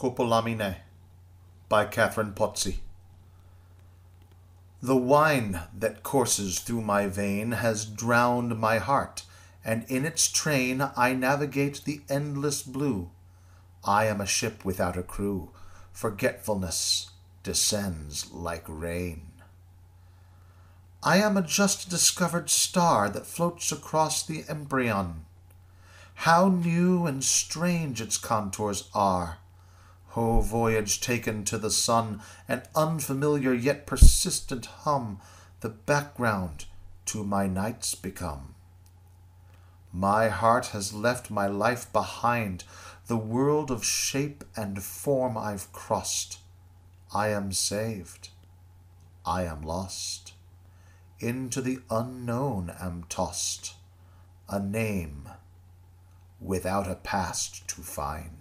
Scopolamine by Catherine Pozzi. The wine that courses through my vein has drowned my heart, and in its train I navigate the endless blue. I am a ship without a crew. Forgetfulness descends like rain. I am a just discovered star that floats across the embryon. How new and strange its contours are! O voyage taken to the sun, an unfamiliar yet persistent hum, the background to my nights become. My heart has left my life behind, the world of shape and form I've crossed. I am saved, I am lost, into the unknown am tossed, a name without a past to find.